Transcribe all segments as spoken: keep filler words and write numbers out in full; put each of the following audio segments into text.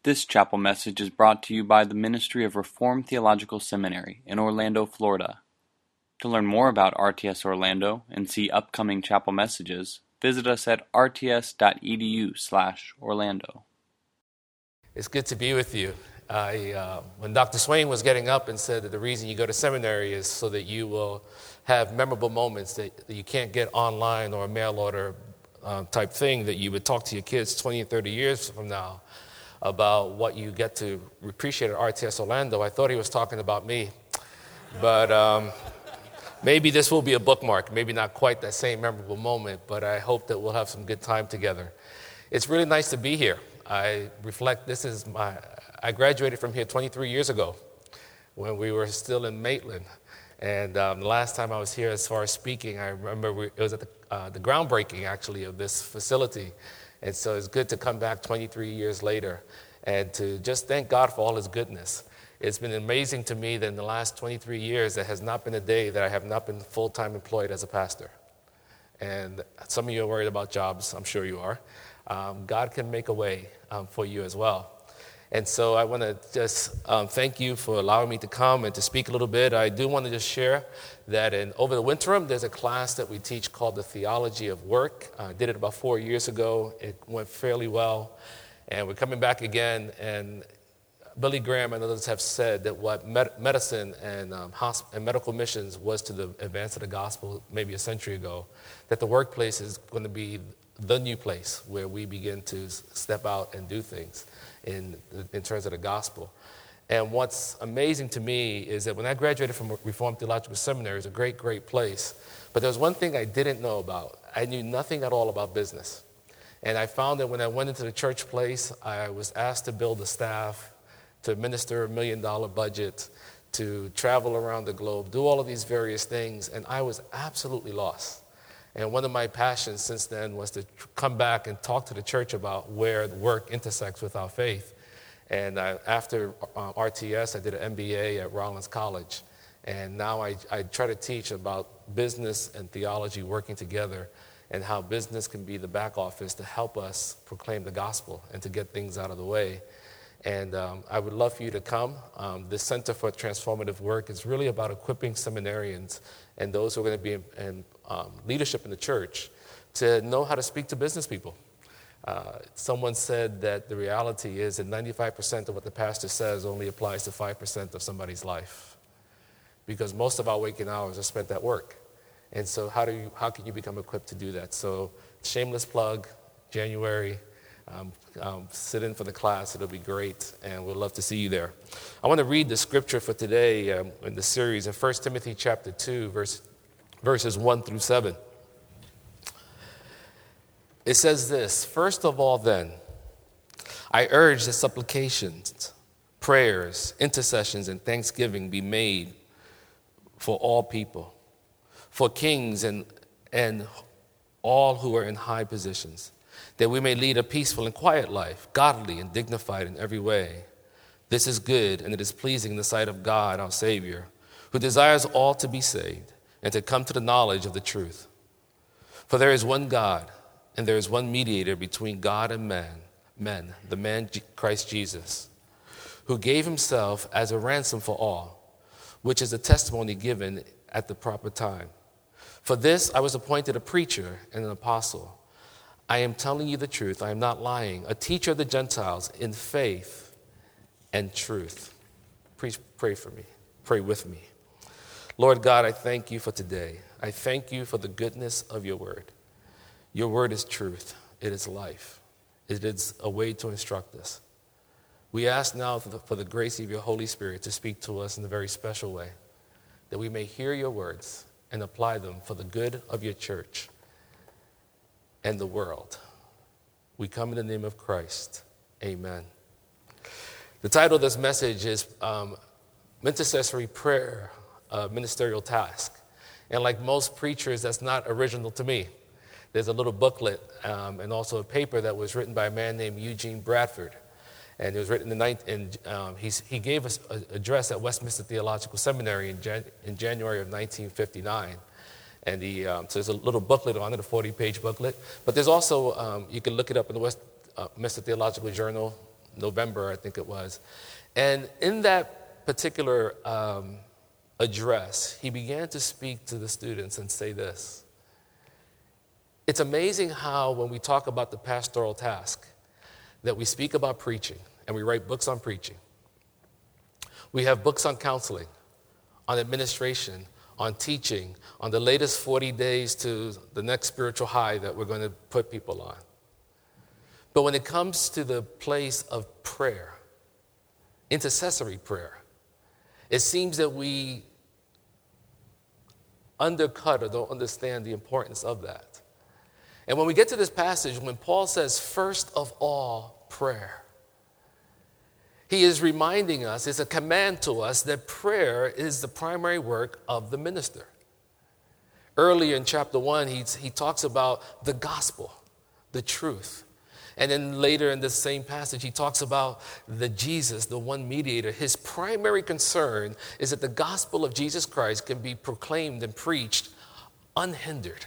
This chapel message is brought to you by the Ministry of Reformed Theological Seminary in Orlando, Florida. To learn more about R T S Orlando and see upcoming chapel messages, visit us at r t s dot e d u slash orlando. It's good to be with you. I, uh, when Doctor Swain was getting up and said that the reason you go to seminary is so that you will have memorable moments that, that you can't get online or a mail order uh, type thing, that you would talk to your kids twenty and thirty years from now about what you get to appreciate at R T S Orlando. I thought he was talking about me, but um, maybe this will be a bookmark. Maybe not quite that same memorable moment, but I hope that we'll have some good time together. It's really nice to be here. I reflect, this is my, I graduated from here twenty-three years ago when we were still in Maitland. And um, the last time I was here as far as speaking, I remember we, it was at the, uh, the groundbreaking, actually, of this facility. And so it's good to come back twenty-three years later and to just thank God for all his goodness. It's been amazing to me that in the last twenty-three years, there has not been a day that I have not been full-time employed as a pastor. And some of you are worried about jobs. I'm sure you are. Um, God can make a way um, for you as well. And so I want to just um, thank you for allowing me to come and to speak a little bit. I do want to just share that in over the winter, there's a class that we teach called the Theology of Work. I did it about four years ago. It went fairly well. And we're coming back again. And Billy Graham and others have said that what med- medicine and, um, hosp- and medical missions was to the advance of the gospel maybe a century ago, that the workplace is going to be the new place where we begin to step out and do things in in terms of the gospel. And what's amazing to me is that when I graduated from Reformed Theological Seminary, it's a great, great place. But there was one thing I didn't know about. I knew nothing at all about business. And I found that when I went into the church place, I was asked to build a staff, to administer a million dollar budget, to travel around the globe, do all of these various things, and I was absolutely lost. And one of my passions since then was to come back and talk to the church about where work intersects with our faith. And I, after uh, R T S, I did an M B A at Rollins College. And now I, I try to teach about business and theology working together and how business can be the back office to help us proclaim the gospel and to get things out of the way. And um, I would love for you to come. Um, the Center for Transformative Work is really about equipping seminarians and those who are going to be in, in um, leadership in the church to know how to speak to business people. Uh, someone said that the reality is that ninety-five percent of what the pastor says only applies to five percent of somebody's life, because most of our waking hours are spent at work. And so how do you, how can you become equipped to do that? So shameless plug, January, Um, um, sit in for the class. It'll be great, and we'd love to see you there. I want to read the scripture for today um, in the series in First Timothy chapter two, verse, verses one through seven. It says this: "First of all then, I urge that supplications, prayers, intercessions, and thanksgiving be made for all people, for kings and, and all who are in high positions, that we may lead a peaceful and quiet life, godly and dignified in every way. This is good, and it is pleasing in the sight of God, our Savior, who desires all to be saved and to come to the knowledge of the truth. For there is one God, and there is one mediator between God and man, men, the man Christ Jesus, who gave himself as a ransom for all, which is the testimony given at the proper time. For this I was appointed a preacher and an apostle. I am telling you the truth. I am not lying. A teacher of the Gentiles in faith and truth." Please pray for me. Pray with me. Lord God, I thank you for today. I thank you for the goodness of your word. Your word is truth. It is life. It is a way to instruct us. We ask now for the, for the grace of your Holy Spirit to speak to us in a very special way, that we may hear your words and apply them for the good of your church and the world. We come in the name of Christ. Amen. The title of this message is um, Intercessory Prayer, uh, Ministerial Task. And like most preachers, that's not original to me. There's a little booklet um, and also a paper that was written by a man named Eugene Bradford. And it was written in the ninth, and um, he's, he gave us an address at Westminster Theological Seminary in, Jan, in January of nineteen fifty-nine. And the, um, so there's a little booklet on it, a forty-page booklet. But there's also, um, you can look it up in the Westminster uh, Theological Journal, November, I think it was. And in that particular um, address, he began to speak to the students and say this. It's amazing how when we talk about the pastoral task, that we speak about preaching, and we write books on preaching. We have books on counseling, on administration, on teaching, on the latest forty days to the next spiritual high that we're going to put people on. But when it comes to the place of prayer, intercessory prayer, it seems that we undercut or don't understand the importance of that. And when we get to this passage, when Paul says, first of all, prayer, he is reminding us, it's a command to us, that prayer is the primary work of the minister. Earlier in chapter one, he, he talks about the gospel, the truth. And then later in this same passage, he talks about the Jesus, the one mediator. His primary concern is that the gospel of Jesus Christ can be proclaimed and preached unhindered.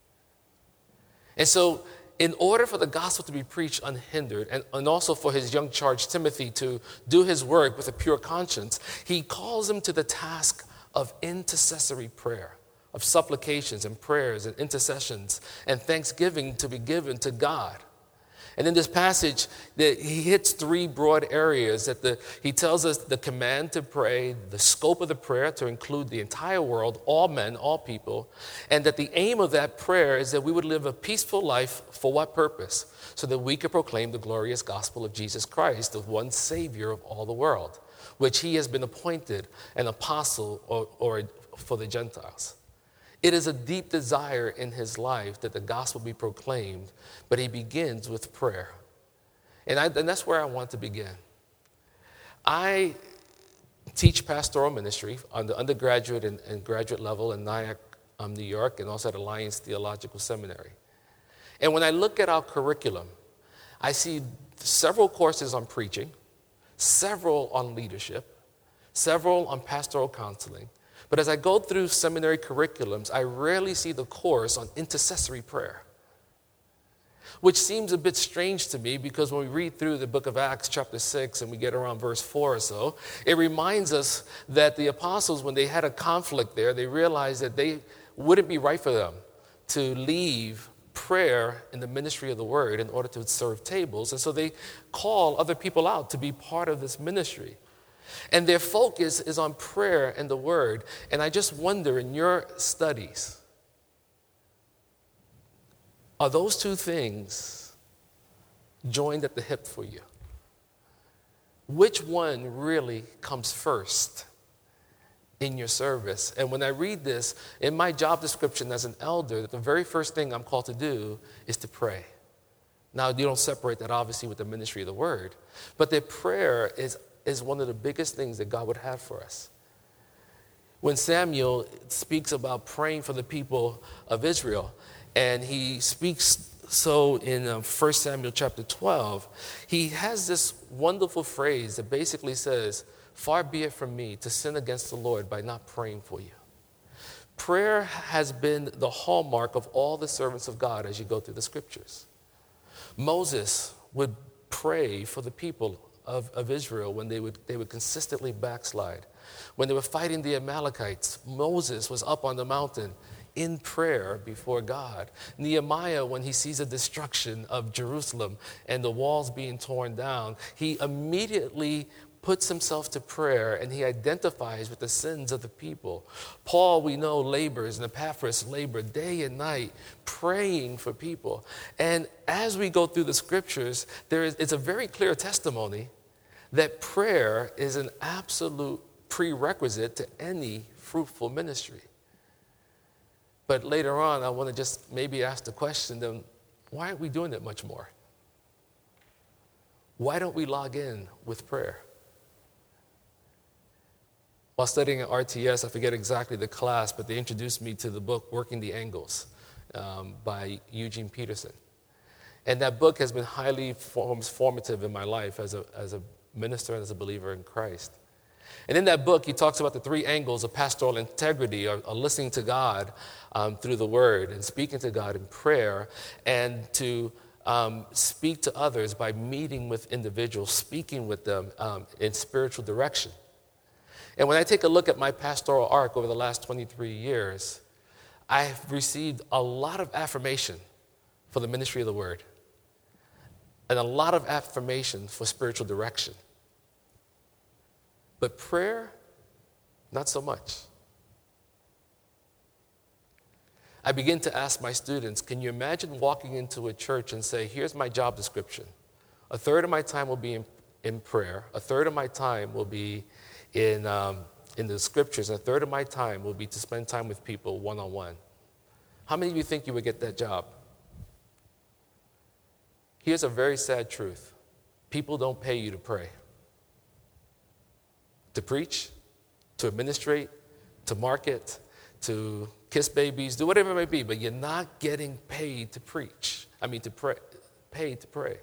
And so in order for the gospel to be preached unhindered, and, and also for his young charge Timothy to do his work with a pure conscience, he calls him to the task of intercessory prayer, of supplications and prayers and intercessions and thanksgiving to be given to God. And in this passage, the, he hits three broad areas. That the, he tells us the command to pray, the scope of the prayer to include the entire world, all men, all people, and that the aim of that prayer is that we would live a peaceful life. For what purpose? So that we could proclaim the glorious gospel of Jesus Christ, the one Savior of all the world, which he has been appointed an apostle or, or for the Gentiles. It is a deep desire in his life that the gospel be proclaimed, but he begins with prayer. And, I, and that's where I want to begin. I teach pastoral ministry on the undergraduate and, and graduate level in Nyack, um, New York, and also at Alliance Theological Seminary. And when I look at our curriculum, I see several courses on preaching, several on leadership, several on pastoral counseling. But as I go through seminary curriculums, I rarely see the course on intercessory prayer, which seems a bit strange to me because when we read through the book of Acts chapter six and we get around verse four or so, it reminds us that the apostles, when they had a conflict there, they realized that they wouldn't be right for them to leave prayer in the ministry of the word in order to serve tables. And so they call other people out to be part of this ministry. And their focus is on prayer and the word. And I just wonder, in your studies, are those two things joined at the hip for you? Which one really comes first in your service? And when I read this, in my job description as an elder, the very first thing I'm called to do is to pray. Now, you don't separate that, obviously, with the ministry of the word. But that prayer is is one of the biggest things that God would have for us. When Samuel speaks about praying for the people of Israel, and he speaks so in um, First Samuel chapter twelve, he has this wonderful phrase that basically says, "Far be it from me to sin against the Lord by not praying for you." Prayer has been the hallmark of all the servants of God as you go through the scriptures. Moses would pray for the people Of, of Israel when they would they would consistently backslide. When they were fighting the Amalekites, Moses was up on the mountain in prayer before God. Nehemiah, when he sees the destruction of Jerusalem and the walls being torn down, he immediately puts himself to prayer and he identifies with the sins of the people. Paul, we know, labors, and Epaphras labor day and night praying for people. And as we go through the scriptures, there is it's a very clear testimony that prayer is an absolute prerequisite to any fruitful ministry. But later on, I want to just maybe ask the question, then, why aren't we doing it much more? Why don't we log in with prayer? While studying at R T S, I forget exactly the class, but they introduced me to the book Working the Angles um, by Eugene Peterson. And that book has been highly form- formative in my life as a, as a minister and as a believer in Christ. And in that book, he talks about the three angles of pastoral integrity, or, or listening to God um, through the word and speaking to God in prayer, and to um, speak to others by meeting with individuals, speaking with them um, in spiritual direction. And when I take a look at my pastoral arc over the last twenty-three years, I've received a lot of affirmation for the ministry of the word and a lot of affirmation for spiritual direction. But prayer, not so much. I begin to ask my students, can you imagine walking into a church and say, here's my job description. A third of my time will be in, in prayer. A third of my time will be in, um, in the scriptures. And a third of my time will be to spend time with people one-on-one. How many of you think you would get that job? Here's a very sad truth. People don't pay you to pray. To preach, to administrate, to market, to kiss babies, do whatever it may be, but you're not getting paid to preach. I mean, to pray, paid to pray.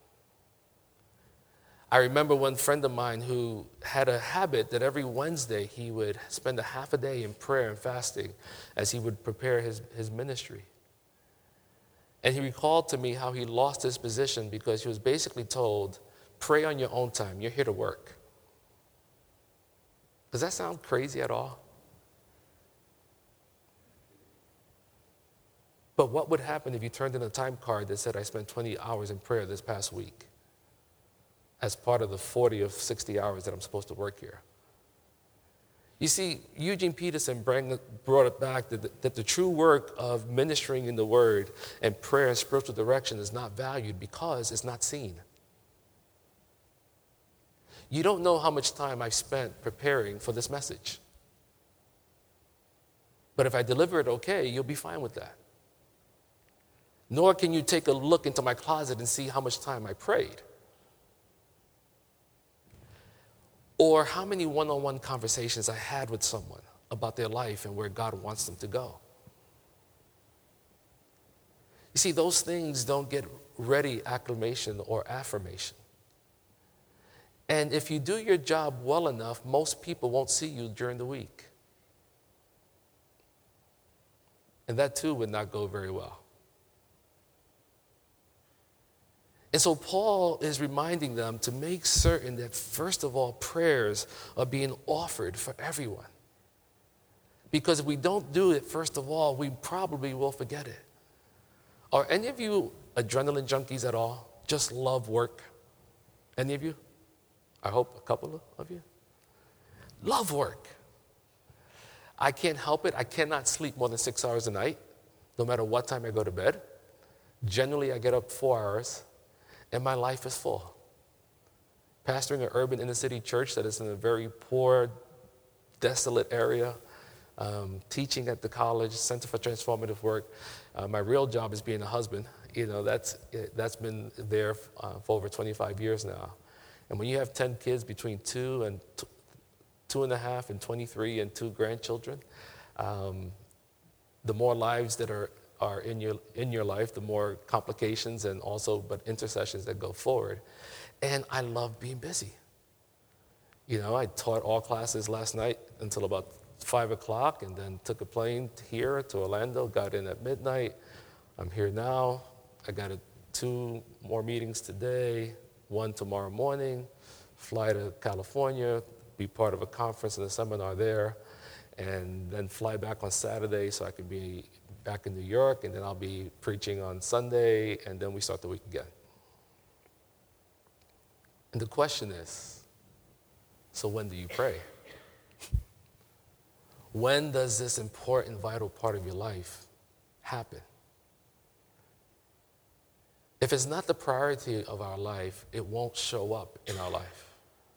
I remember one friend of mine who had a habit that every Wednesday he would spend a half a day in prayer and fasting as he would prepare his, his ministry. And he recalled to me how he lost his position because he was basically told, pray on your own time, you're here to work. Does that sound crazy at all? But what would happen if you turned in a time card that said, I spent twenty hours in prayer this past week as part of the forty or sixty hours that I'm supposed to work here? You see, Eugene Peterson bring, brought it back that the, that the true work of ministering in the word and prayer and spiritual direction is not valued because it's not seen. You don't know how much time I've spent preparing for this message. But if I deliver it okay, you'll be fine with that. Nor can you take a look into my closet and see how much time I prayed. Or how many one-on-one conversations I had with someone about their life and where God wants them to go. You see, those things don't get ready acclamation or affirmation. And if you do your job well enough, most people won't see you during the week. And that too would not go very well. And so Paul is reminding them to make certain that, first of all, prayers are being offered for everyone. Because if we don't do it, first of all, we probably will forget it. Are any of you adrenaline junkies at all? Just love work? Any of you? I hope a couple of you. Love work. I can't help it. I cannot sleep more than six hours a night, no matter what time I go to bed. Generally, I get up four hours. And my life is full. Pastoring an urban inner city church that is in a very poor, desolate area, um, teaching at the college, Center for Transformative Work. Uh, my real job is being a husband. You know, that's, that's been there uh, for over twenty-five years now. And when you have ten kids between two and t- two and a half and twenty-three and two grandchildren, um, the more lives that are are in your in your life, the more complications and also but intercessions that go forward. And I love being busy. You know, I taught all classes last night until about five o'clock and then took a plane here to Orlando, got in at midnight. I'm here now. I got a, two more meetings today, one tomorrow morning, fly to California, be part of a conference and a seminar there, and then fly back on Saturday so I can be back in New York, and then I'll be preaching on Sunday, and then we start the week again. And the question is, so when do you pray? When does this important, vital part of your life happen? If it's not the priority of our life, it won't show up in our life.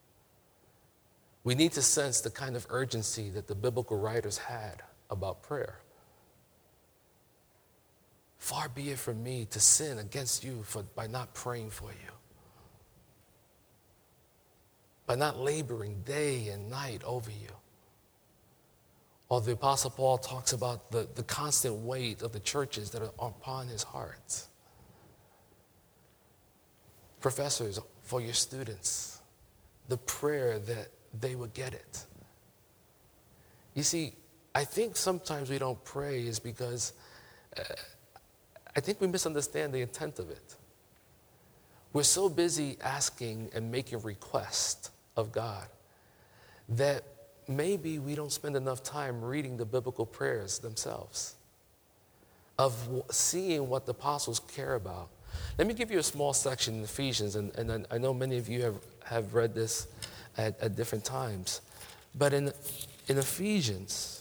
We need to sense the kind of urgency that the biblical writers had about prayer. Far be it from me to sin against you for, by not praying for you, by not laboring day and night over you. Or the Apostle Paul talks about the, the constant weight of the churches that are upon his heart. Professors, for your students, the prayer that they would get it. You see, I think sometimes we don't pray is because uh, I think we misunderstand the intent of it. We're so busy asking and making requests of God that maybe we don't spend enough time reading the biblical prayers themselves, of seeing what the apostles care about. Let me give you a small section in Ephesians, and, and I know many of you have, have read this at, at different times. But in, in Ephesians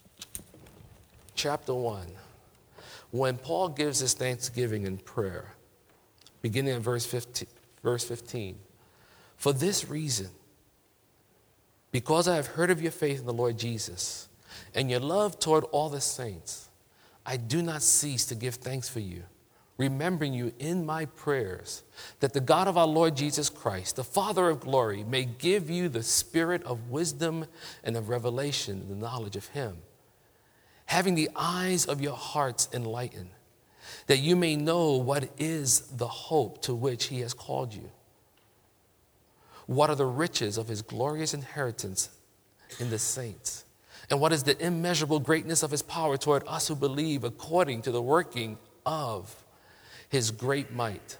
chapter one, when Paul gives his thanksgiving in prayer, beginning at verse fifteen, verse fifteen, for this reason, because I have heard of your faith in the Lord Jesus and your love toward all the saints, I do not cease to give thanks for you, remembering you in my prayers, that the God of our Lord Jesus Christ, the Father of glory, may give you the spirit of wisdom and of revelation in the knowledge of him, having the eyes of your hearts enlightened, that you may know what is the hope to which he has called you, what are the riches of his glorious inheritance in the saints, and what is the immeasurable greatness of his power toward us who believe, according to the working of his great might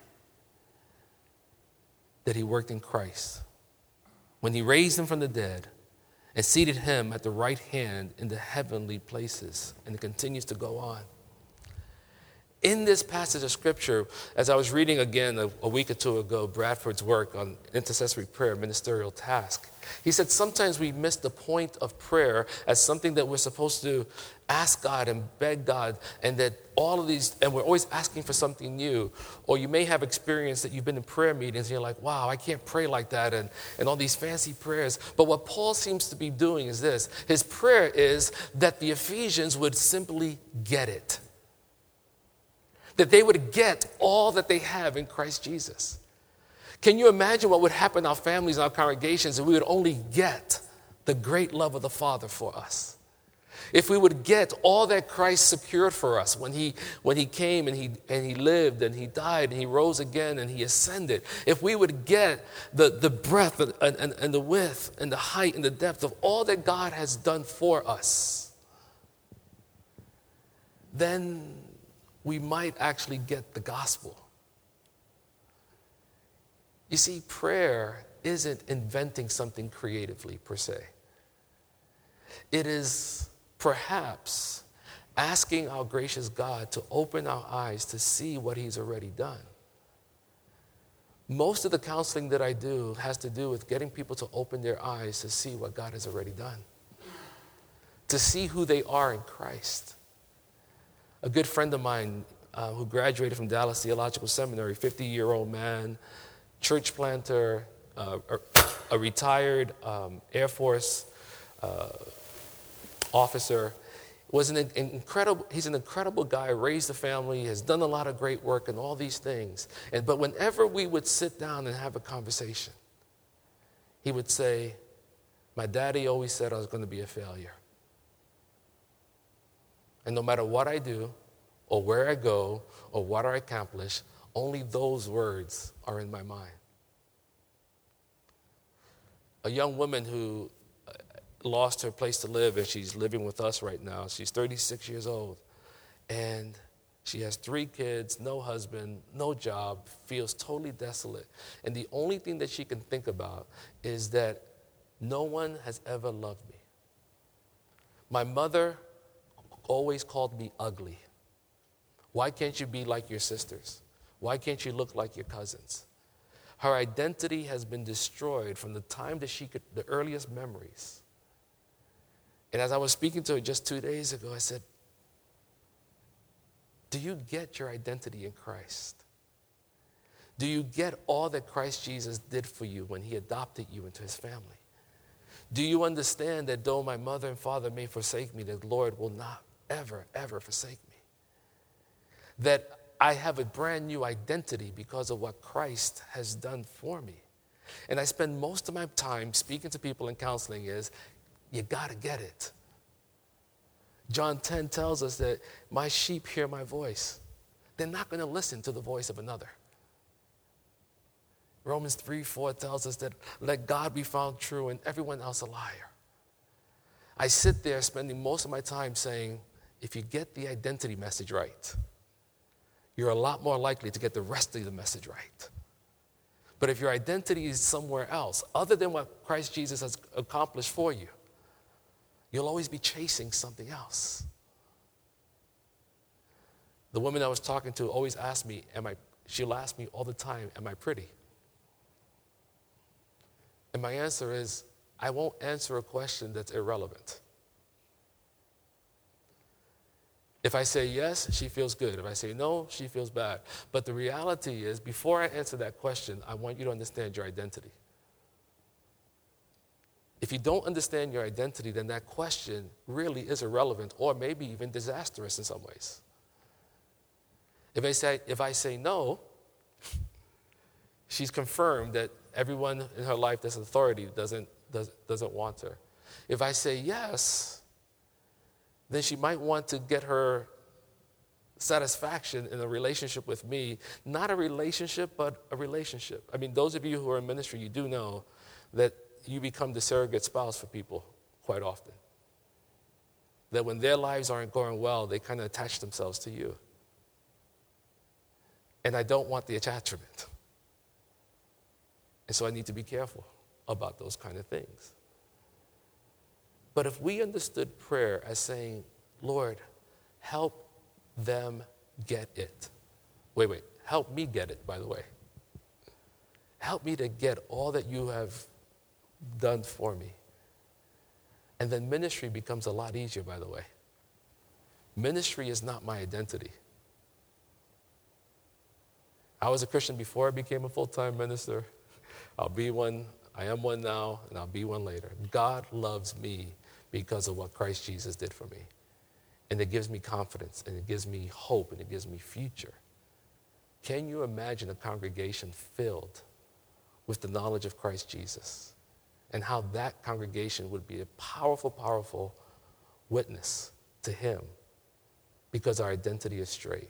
that he worked in Christ, when he raised him from the dead and seated him at the right hand in the heavenly places. And it continues to go on. In this passage of Scripture, as I was reading again a, a week or two ago, Bradford's work on intercessory prayer, ministerial task, he said sometimes we miss the point of prayer as something that we're supposed to ask God and beg God, and that all of these, and we're always asking for something new. Or you may have experienced that you've been in prayer meetings and you're like, wow, I can't pray like that, and, and all these fancy prayers. But what Paul seems to be doing is this. His prayer is that the Ephesians would simply get it. That they would get all that they have in Christ Jesus. Can you imagine what would happen in our families and our congregations if we would only get the great love of the Father for us? If we would get all that Christ secured for us when he, when he came and he, and he lived and he died and he rose again and he ascended. If we would get the, the breadth and, and, and the width and the height and the depth of all that God has done for us, then we might actually get the gospel. You see, prayer isn't inventing something creatively per se. It is perhaps asking our gracious God to open our eyes to see what he's already done. Most of the counseling that I do has to do with getting people to open their eyes to see what God has already done, to see who they are in Christ. A good friend of mine uh, who graduated from Dallas Theological Seminary, fifty-year-old man, church planter, uh, a retired um, Air Force uh, officer, was an incredible, he's an incredible guy, raised a family, has done a lot of great work and all these things. And but whenever we would sit down and have a conversation, he would say, my daddy always said I was going to be a failure. And no matter what I do, or where I go, or what I accomplish, only those words are in my mind. A young woman who lost her place to live, and she's living with us right now. She's thirty-six years old, and she has three kids, no husband, no job, feels totally desolate. And the only thing that she can think about is that no one has ever loved me. My mother always called me ugly. Why can't you be like your sisters? Why can't you look like your cousins? Her identity has been destroyed from the time that she could, the earliest memories. And as I was speaking to her just two days ago, I said, do you get your identity in Christ? Do you get all that Christ Jesus did for you when he adopted you into his family? Do you understand that though my mother and father may forsake me, the Lord will not ever, ever forsake me? That I have a brand new identity because of what Christ has done for me. And I spend most of my time speaking to people in counseling is, you got to get it. John ten tells us that my sheep hear my voice. They're not going to listen to the voice of another. Romans three four tells us that let God be found true and everyone else a liar. I sit there spending most of my time saying, if you get the identity message right, you're a lot more likely to get the rest of the message right. But if your identity is somewhere else, other than what Christ Jesus has accomplished for you, you'll always be chasing something else. The woman I was talking to always asked me, am I, she'll ask me all the time, am I pretty? And my answer is, I won't answer a question that's irrelevant. If I say yes, she feels good. If I say no, she feels bad. But the reality is, before I answer that question, I want you to understand your identity. If you don't understand your identity, then that question really is irrelevant or maybe even disastrous in some ways. If I say, if I say no, she's confirmed that everyone in her life that's authority doesn't, does, doesn't want her. If I say yes, then she might want to get her satisfaction in a relationship with me. Not a relationship, but a relationship. I mean, those of you who are in ministry, you do know that you become the surrogate spouse for people quite often. That when their lives aren't going well, they kind of attach themselves to you. And I don't want the attachment. And so I need to be careful about those kind of things. But if we understood prayer as saying, Lord, help them get it. Wait, wait, help me get it, by the way. Help me to get all that you have done for me. And then ministry becomes a lot easier, by the way. Ministry is not my identity. I was a Christian before I became a full-time minister. I'll be one, I am one now, and I'll be one later. God loves me because of what Christ Jesus did for me. And it gives me confidence, and it gives me hope, and it gives me future. Can you imagine a congregation filled with the knowledge of Christ Jesus? And how that congregation would be a powerful, powerful witness to him because our identity is straight.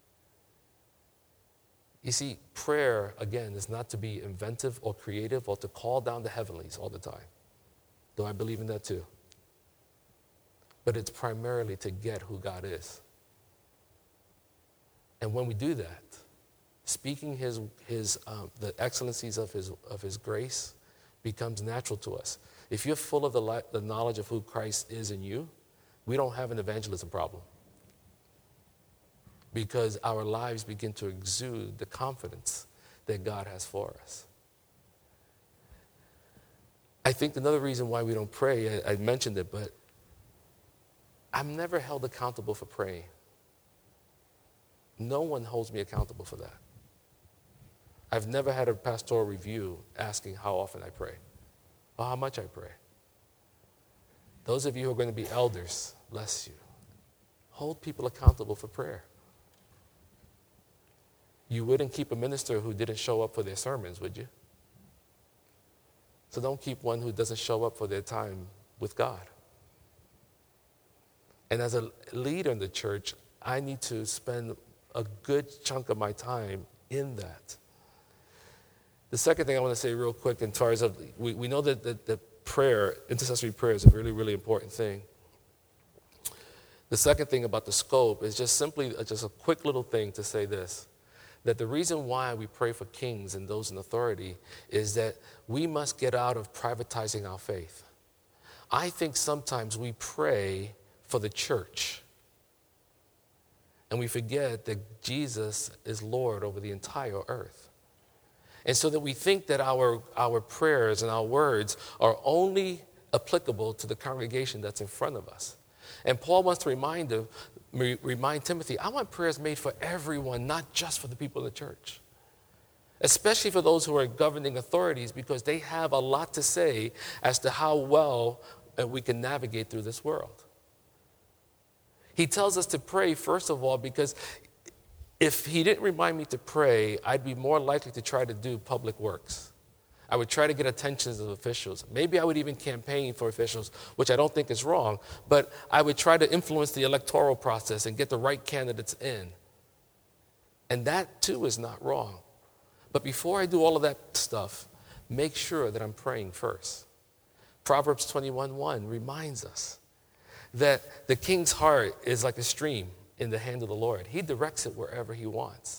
You see, prayer, again, is not to be inventive or creative or to call down the heavenlies all the time. Though I believe in that too. But it's primarily to get who God is. And when we do that, speaking his, his, um, the excellencies of his, of his grace becomes natural to us. If you're full of the, li- the knowledge of who Christ is in you, we don't have an evangelism problem. Because our lives begin to exude the confidence that God has for us. I think another reason why we don't pray, I, I mentioned it, but I'm never held accountable for praying. No one holds me accountable for that. I've never had a pastoral review asking how often I pray or how much I pray. Those of you who are going to be elders, bless you, hold people accountable for prayer. You wouldn't keep a minister who didn't show up for their sermons, would you? So don't keep one who doesn't show up for their time with God. And as a leader in the church, I need to spend a good chunk of my time in that. The second thing I want to say real quick in terms of, we, we know that the, the prayer, intercessory prayer is a really, really important thing. The second thing about the scope is just simply just a quick little thing to say this. That the reason why we pray for kings and those in authority is that we must get out of privatizing our faith. I think sometimes we pray for the church and we forget that Jesus is Lord over the entire earth. And so that we think that our, our prayers and our words are only applicable to the congregation that's in front of us. And Paul wants to remind them, remind Timothy, I want prayers made for everyone, not just for the people in the church. Especially for those who are governing authorities, because they have a lot to say as to how well we can navigate through this world. He tells us to pray, first of all, because if he didn't remind me to pray, I'd be more likely to try to do public works. I would try to get attention of officials. Maybe I would even campaign for officials, which I don't think is wrong, but I would try to influence the electoral process and get the right candidates in. And that too is not wrong. But before I do all of that stuff, make sure that I'm praying first. Proverbs twenty-one one reminds us that the king's heart is like a stream in the hand of the Lord. He directs it wherever he wants.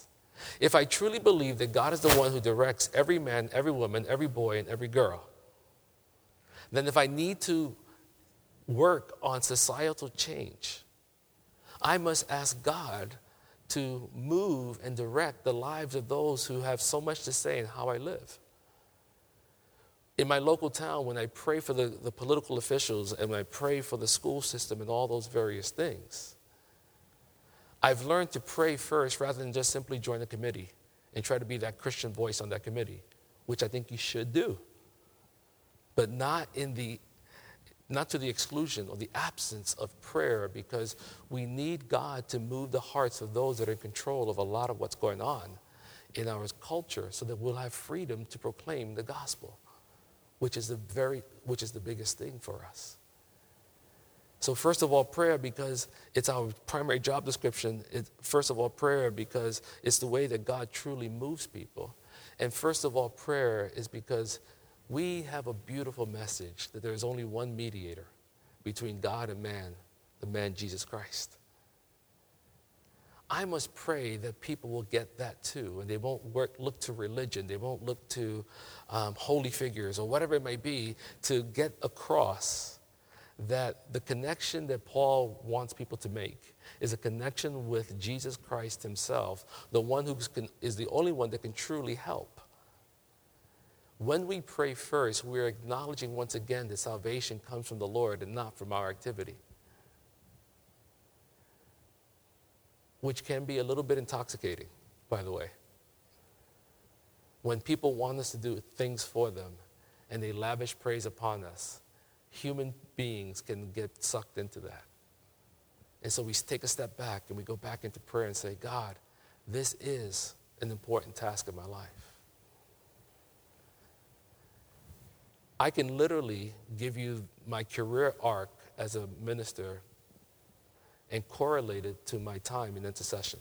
If I truly believe that God is the one who directs every man, every woman, every boy, and every girl, then if I need to work on societal change, I must ask God to move and direct the lives of those who have so much to say in how I live. In my local town, when I pray for the, the political officials and when I pray for the school system and all those various things, I've learned to pray first rather than just simply join a committee and try to be that Christian voice on that committee, which I think you should do, but not in the not to the exclusion or the absence of prayer, because we need God to move the hearts of those that are in control of a lot of what's going on in our culture so that we'll have freedom to proclaim the gospel, which is the very, which is the biggest thing for us. So first of all, prayer, because it's our primary job description. It, first of all, prayer, because it's the way that God truly moves people. And first of all, prayer is because we have a beautiful message that there is only one mediator between God and man, the man Jesus Christ. I must pray that people will get that too, and they won't work, look to religion, they won't look to um, holy figures or whatever it may be to get across that the connection that Paul wants people to make is a connection with Jesus Christ himself, the one who is the only one that can truly help. When we pray first, we're acknowledging once again that salvation comes from the Lord and not from our activity, which can be a little bit intoxicating, by the way. When people want us to do things for them and they lavish praise upon us, human beings can get sucked into that. And so we take a step back and we go back into prayer and say, God, this is an important task of my life. I can literally give you my career arc as a minister and correlate it to my time in intercession.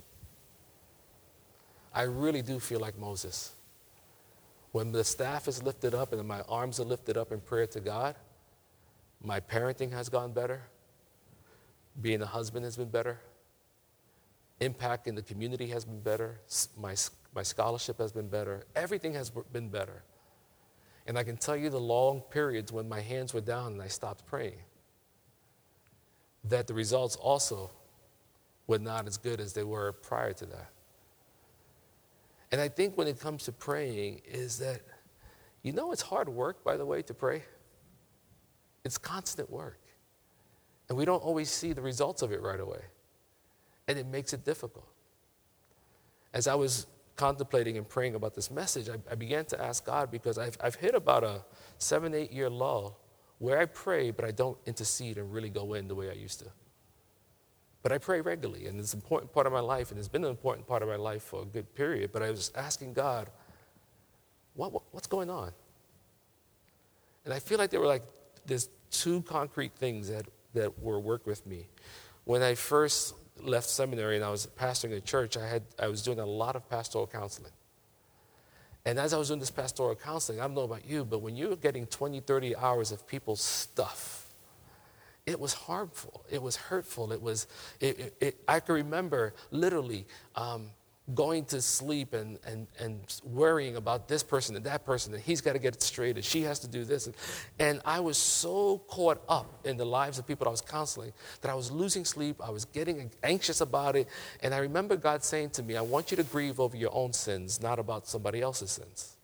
I really do feel like Moses. When the staff is lifted up and my arms are lifted up in prayer to God, my parenting has gone better. Being a husband has been better. Impact in the community has been better. My, my scholarship has been better. Everything has been better. And I can tell you the long periods when my hands were down and I stopped praying, that the results also were not as good as they were prior to that. And I think when it comes to praying is that, you know, it's hard work, by the way, to pray. It's constant work. And we don't always see the results of it right away. And it makes it difficult. As I was contemplating and praying about this message, I, I began to ask God, because I've, I've hit about a seven, eight year lull where I pray, but I don't intercede and really go in the way I used to. But I pray regularly, and it's an important part of my life, and it's been an important part of my life for a good period. But I was asking God, what, what what's going on? And I feel like there were like, there's two concrete things that, that were work with me. When I first left seminary and I was pastoring a church, I had I was doing a lot of pastoral counseling. And as I was doing this pastoral counseling, I don't know about you, but when you're getting twenty, thirty hours of people's stuff, it was harmful. It was hurtful. It was, it, it, it, I can remember literally um, going to sleep and, and, and worrying about this person and that person, and he's got to get it straight, and she has to do this. And, and I was so caught up in the lives of people I was counseling that I was losing sleep. I was getting anxious about it. And I remember God saying to me, I want you to grieve over your own sins, not about somebody else's sins.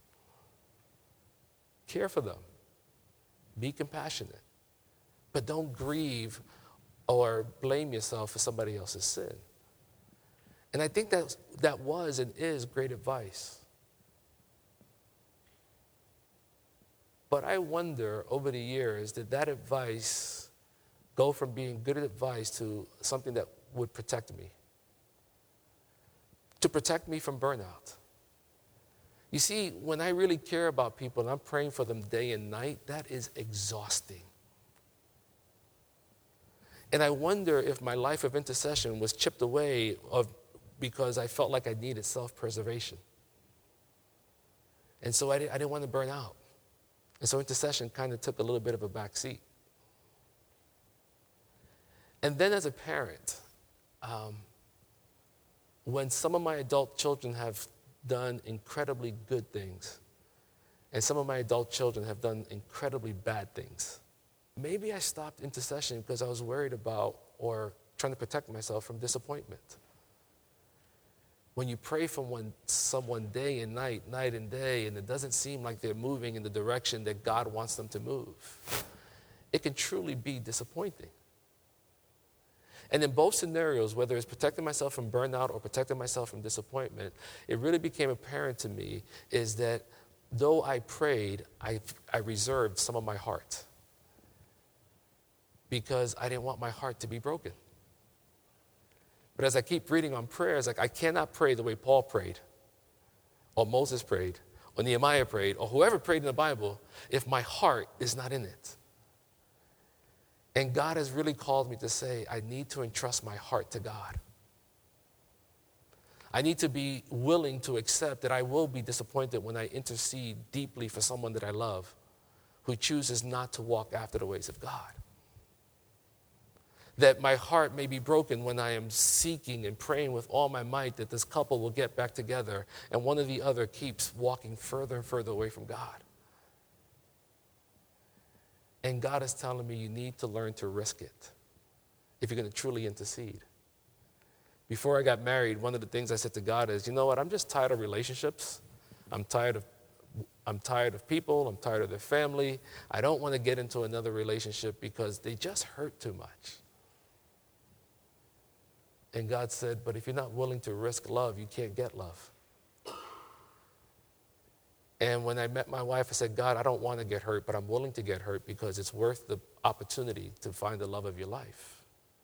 Care for them. Be compassionate. But don't grieve or blame yourself for somebody else's sin. And I think that that was and is great advice. But I wonder, over the years, did that advice go from being good advice to something that would protect me? To protect me from burnout. You see, when I really care about people and I'm praying for them day and night, that is exhausting. And I wonder if my life of intercession was chipped away of because I felt like I needed self-preservation. And so I didn't, I didn't want to burn out. And so intercession kind of took a little bit of a back seat. And then as a parent, um, when some of my adult children have done incredibly good things, and some of my adult children have done incredibly bad things, maybe I stopped intercession because I was worried about or trying to protect myself from disappointment. When you pray for one, someone day and night, night and day, and it doesn't seem like they're moving in the direction that God wants them to move, it can truly be disappointing. And in both scenarios, whether it's protecting myself from burnout or protecting myself from disappointment, it really became apparent to me is that though I prayed, I, I reserved some of my heart because I didn't want my heart to be broken. But as I keep reading on prayers, like I cannot pray the way Paul prayed, or Moses prayed, or Nehemiah prayed, or whoever prayed in the Bible, if my heart is not in it. And God has really called me to say, I need to entrust my heart to God. I need to be willing to accept that I will be disappointed when I intercede deeply for someone that I love, who chooses not to walk after the ways of God. That my heart may be broken when I am seeking and praying with all my might that this couple will get back together and one or the other keeps walking further and further away from God. And God is telling me you need to learn to risk it if you're going to truly intercede. Before I got married, one of the things I said to God is, you know what, I'm just tired of relationships. I'm tired of I'm tired of people. I'm tired of their family. I don't want to get into another relationship because they just hurt too much. And God said, but if you're not willing to risk love, you can't get love. And when I met my wife, I said, God, I don't want to get hurt, but I'm willing to get hurt because it's worth the opportunity to find the love of your life.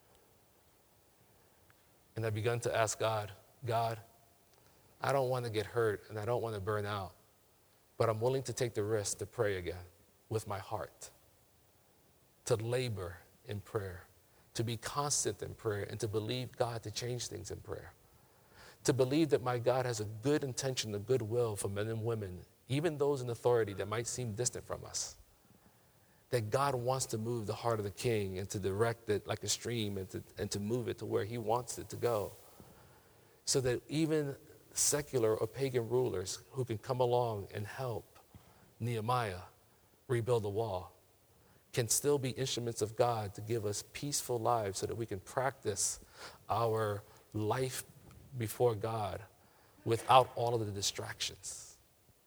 And I began to ask God, God, I don't want to get hurt and I don't want to burn out, but I'm willing to take the risk to pray again with my heart, to labor in prayer, to be constant in prayer, and to believe God to change things in prayer. To believe that my God has a good intention, a good will for men and women, even those in authority that might seem distant from us. That God wants to move the heart of the king and to direct it like a stream and to, and to move it to where he wants it to go. So that even secular or pagan rulers who can come along and help Nehemiah rebuild the wall can still be instruments of God to give us peaceful lives so that we can practice our life before God without all of the distractions.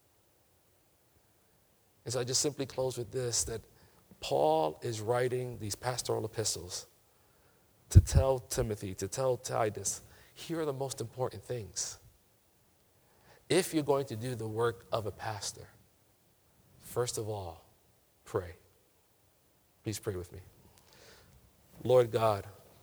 And so I just simply close with this, that Paul is writing these pastoral epistles to tell Timothy, to tell Titus, here are the most important things. If you're going to do the work of a pastor, first of all, pray. Please pray with me. Lord God,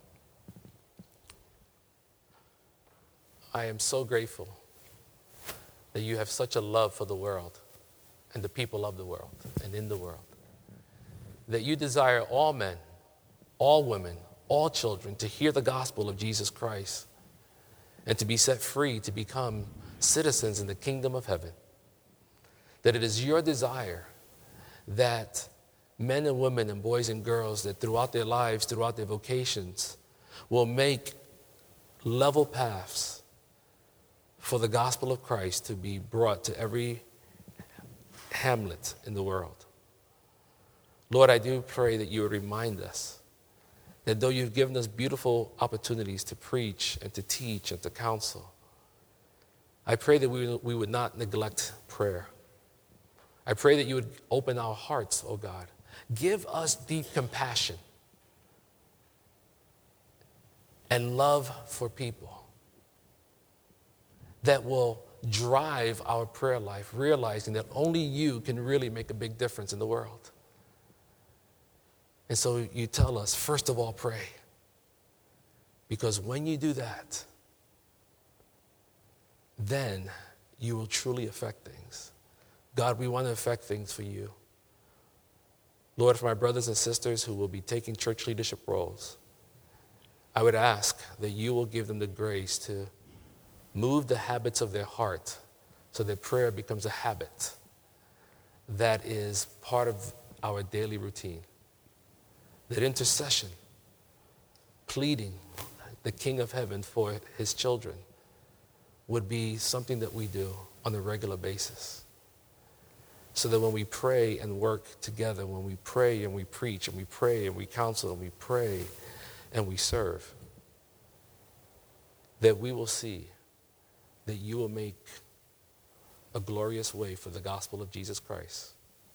I am so grateful that you have such a love for the world and the people of the world and in the world, that you desire all men, all women, all children to hear the gospel of Jesus Christ and to be set free to become citizens in the kingdom of heaven. That it is your desire that men and women and boys and girls that throughout their lives, throughout their vocations, will make level paths for the gospel of Christ to be brought to every hamlet in the world. Lord, I do pray that you would remind us that though you've given us beautiful opportunities to preach and to teach and to counsel, I pray that we, we would not neglect prayer. I pray that you would open our hearts, oh God. Give us deep compassion and love for people that will drive our prayer life, realizing that only you can really make a big difference in the world. And so you tell us, first of all, pray. Because when you do that, then you will truly affect things. God, we want to affect things for you. Lord, for my brothers and sisters who will be taking church leadership roles, I would ask that you will give them the grace to move the habits of their heart so that prayer becomes a habit that is part of our daily routine. That intercession, pleading the King of Heaven for his children, would be something that we do on a regular basis. So that when we pray and work together, when we pray and we preach and we pray and we counsel and we pray and we serve, that we will see that you will make a glorious way for the gospel of Jesus Christ.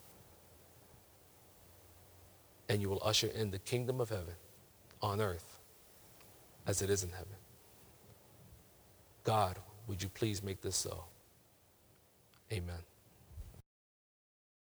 And you will usher in the kingdom of heaven on earth as it is in heaven. God, would you please make this so? Amen.